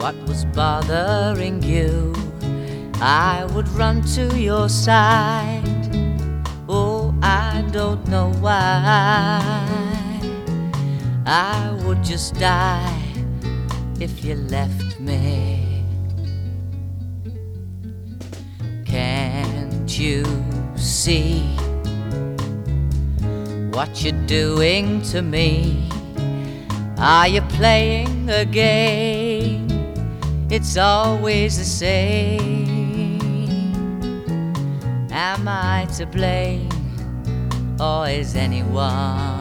what was bothering you, I would run to your side. Oh, I don't know why. I would just die if you left me. Can't you see what you're doing to me? Are you playing a game? It's always the same. Am I to blame, or is anyone?